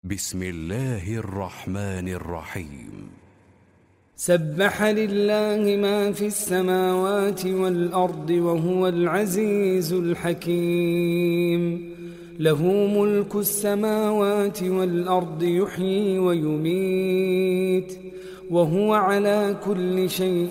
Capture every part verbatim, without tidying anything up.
بسم الله الرحمن الرحيم. سبح لله ما في السماوات والأرض وهو العزيز الحكيم. له ملك السماوات والأرض يحيي ويميت وهو على كل شيء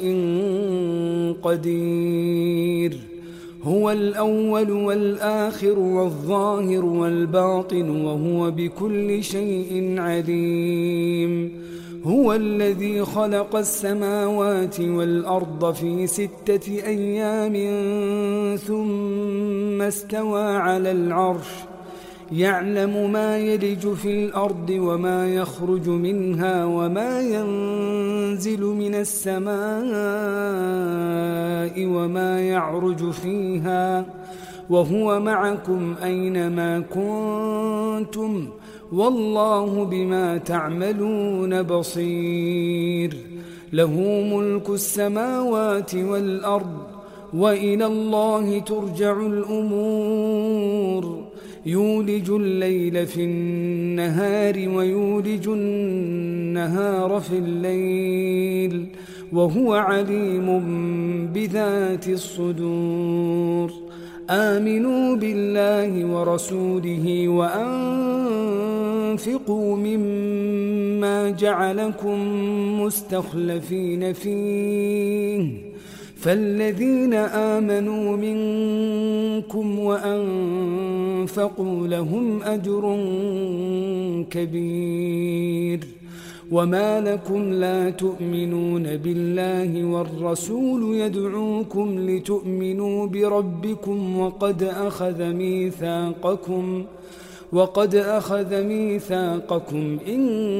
قدير. هو الأول والآخر والظاهر والباطن وهو بكل شيء عليم. هو الذي خلق السماوات والأرض في ستة أيام ثم استوى على العرش يعلم ما يلج في الأرض وما يخرج منها وما ينزل من السماء وما يعرج فيها وهو معكم أينما كنتم والله بما تعملون بصير. له ملك السماوات والأرض وإلى الله ترجع الأمور. يولج الليل في النهار ويولج النهار في الليل وهو عليم بذات الصدور. آمنوا بالله ورسوله وأنفقوا مما جعلكم مستخلفين فيه فالذين آمنوا منكم وأنفقوا لهم أجر كبير. وما لكم لا تؤمنون بالله والرسول يدعوكم لتؤمنوا بربكم وقد أخذ ميثاقكم وقد أخذ ميثاقكم إن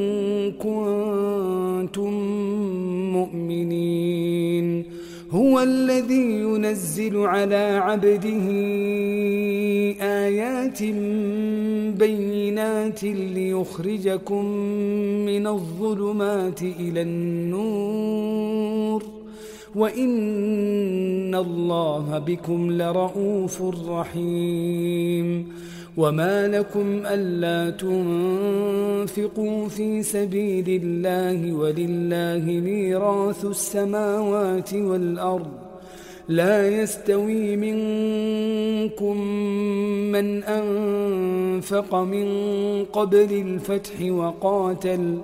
كنتم مؤمنين. هو الذي ينزل على عبده آيات بينات ليخرجكم من الظلمات إلى النور وإن الله بكم لرؤوف رحيم. وما لكم ألا تنفقوا في سبيل الله ولله ميراث السماوات والأرض لا يستوي منكم من أنفق من قبل الفتح وقاتل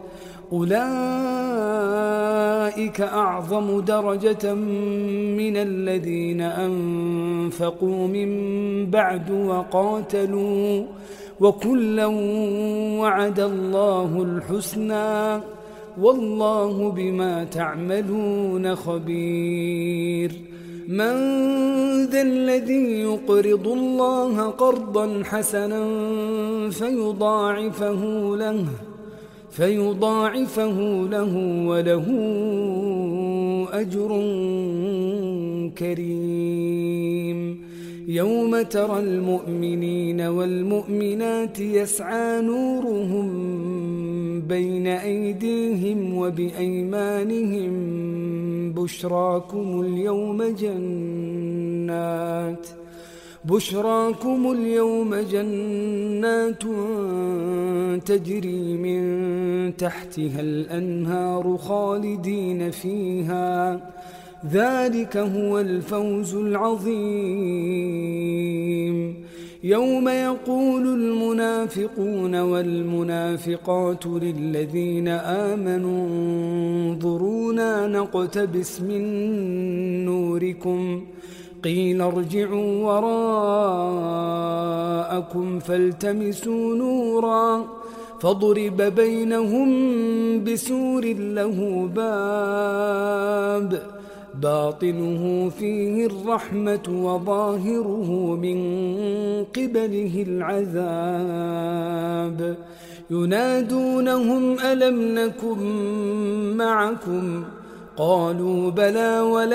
أولئك أعظم درجة من الذين أنفقوا من بعد وقاتلوا وكلا وعد الله الحسنى والله بما تعملون خبير. من ذا الذي يقرض الله قرضا حسنا فيضاعفه له فيضاعفه له وله أجر كريم. يوم ترى المؤمنين والمؤمنات يسعى نورهم بين أيديهم وبأيمانهم بشراكم اليوم جنات بشراكم اليوم جنات تجري من تحتها الأنهار خالدين فيها ذلك هو الفوز العظيم. يوم يقول المنافقون والمنافقات للذين آمنوا انظرونا نقتبس من نوركم قيل ارجعوا وراءكم فالتمسوا نورا فضرب بينهم بسور له باب باطنه فيه الرحمة وظاهره من قبله العذاب. ينادونهم ألم نكن معكم قالوا بلى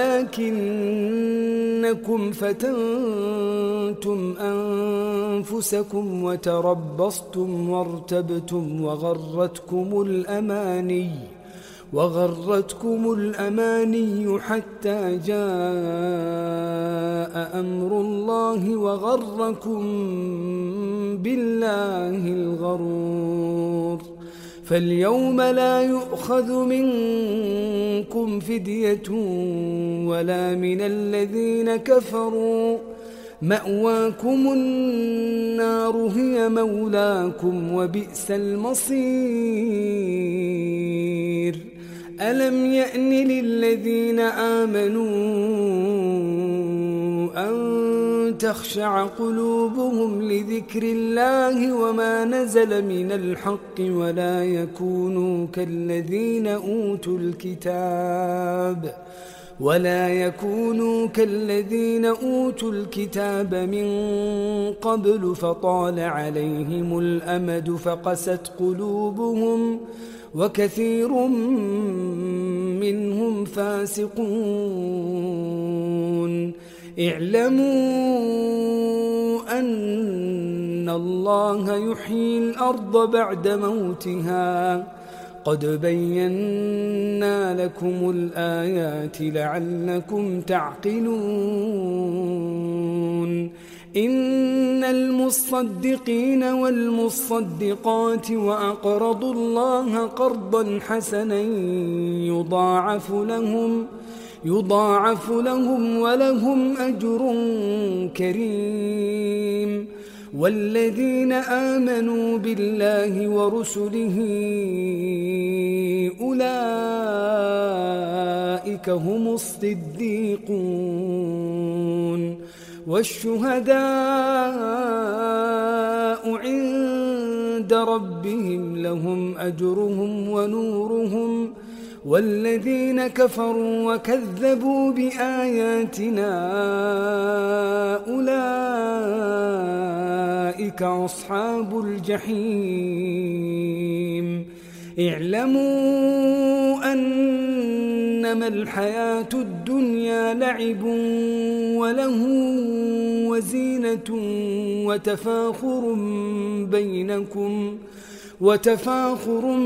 ولكنكم فتنتم أنفسكم وتربصتم وارتبتم وغرتكم الأماني وغرتكم الأماني حتى جاء أمر الله وغركم بالله الغرور. فاليوم لا يؤخذ منكم فدية ولا من الذين كفروا، مأواكم النار هي مولاكم وبئس المصير. ألم يأن للذين آمنوا أن تخشع قلوبهم لذكر الله وما نزل من الحق ولا يكونوا كالذين أوتوا الكتاب ولا يكونوا كالذين أوتوا الكتاب من قبل فطال عليهم الأمد فقست قلوبهم وكثير منهم فاسقون. اعلموا أن الله يحيي الأرض بعد موتها، قد بينا لكم الآيات لعلكم تعقلون. إن المصدقين والمصدقات وأقرضوا الله قرضا حسنا يضاعف لهم يضاعف لهم ولهم أجر كريم. والذين آمنوا بالله ورسله أولئك هم الصديقون والشهداء عند ربهم لهم أجرهم ونورهم. والذين كفروا وكذبوا بآياتنا أولئك أصحاب الجحيم. اعلموا أنما الحياة الدنيا لعب وله وزينة وتفاخر بينكم وتفاخر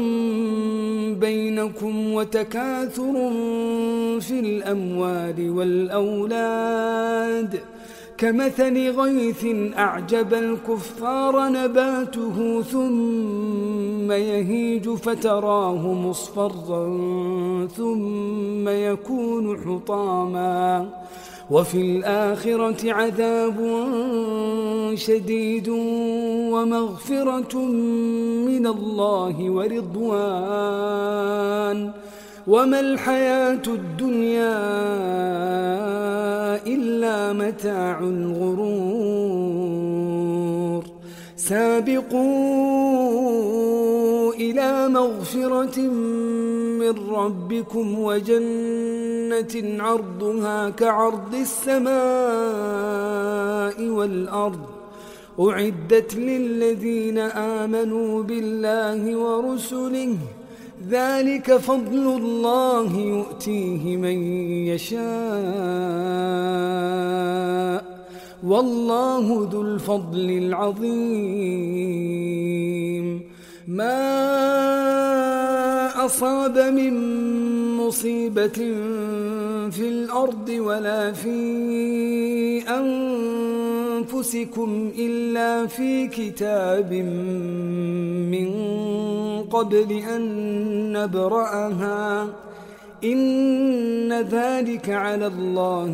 بينكم وتكاثر في الأموال والأولاد كمثل غيث أعجب الكفار نباته ثم يهيج فتراه مصفرا ثم يكون حطاما وفي الآخرة عذاب شديد ومغفرة من الله ورضوان وما الحياة الدنيا إلا متاع الغرور. سابقوا إلى مغفرة من ربكم وجنة عرضها كعرض السماء والأرض أعدت للذين آمنوا بالله ورسله ذلك فضل الله يؤتيه من يشاء والله ذو الفضل العظيم. ما أصاب من مصيبة في الأرض ولا في أنفسكم إلا في كتاب من قبل أن نبرأها إن ذلك على الله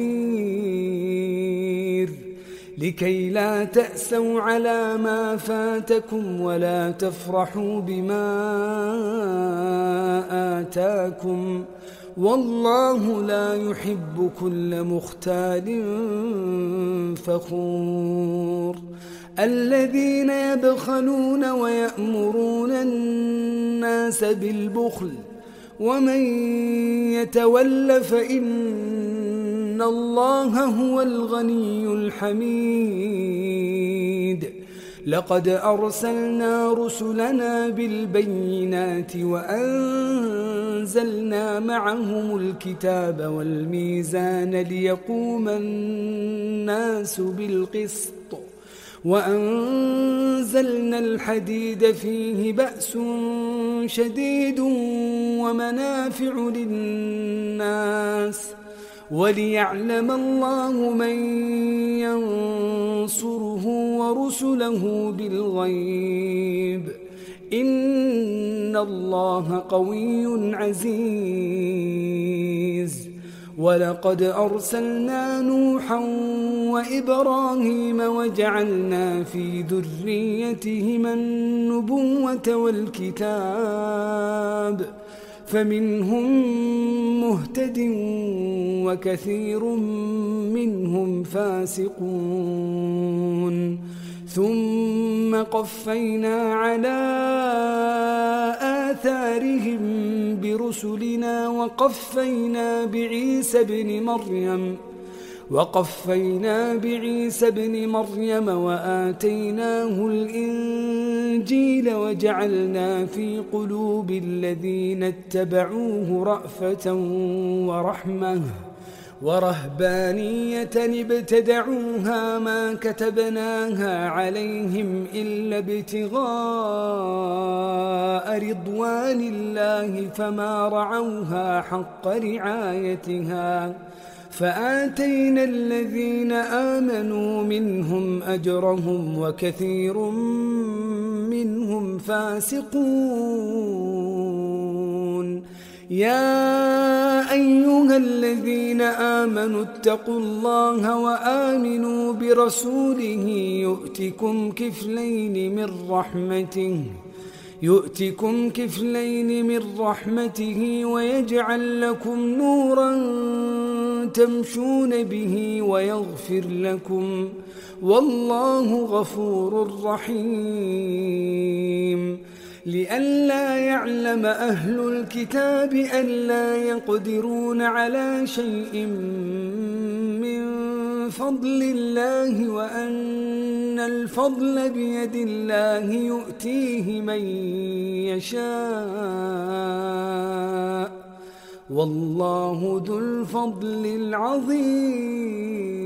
يسير. لكي لا تأسوا على ما فاتكم ولا تفرحوا بما آتاكم والله لا يحب كل مختال فخور. الذين يبخلون ويأمرون الناس بالبخل ومن يتول فإن الله هو الغني الحميد. لقد أرسلنا رسلنا بالبينات وأنزلنا معهم الكتاب والميزان ليقوم الناس بالقسط وأنزلنا الحديد فيه بأس شديد ومنافع للناس وليعلم الله من ينصره ورسله بالغيب إن الله قوي عزيز ولقد أرسلنا نوحا وإبراهيم وجعلنا في ذريتهما النبوة والكتاب فمنهم مهتد وكثير منهم فاسقون ثم قفينا على آثارهم برسلنا وقفينا بعيسى ابن مريم وقفينا بعيسى ابن مريم وآتيناه الإنجيل وجعلنا في قلوب الذين اتبعوه رأفة ورحمة ورهبانية ابتدعوها ما كتبناها عليهم إلا ابتغاء رضوان الله فما رعوها حق رعايتها فآتينا الذين آمنوا منهم أجرهم وكثير منهم فاسقون يا أيها الذين آمنوا اتقوا الله وآمنوا برسوله يؤتكم كفلين من رحمته يؤتكم كفلين من رحمته ويجعل لكم نورا تمشون به ويغفر لكم والله غفور رحيم لئلا يعلم أهل الكتاب ألا يقدرون على شيء من فضل الله وأن الفضل بيد الله يؤتيه من يشاء والله ذو الفضل العظيم.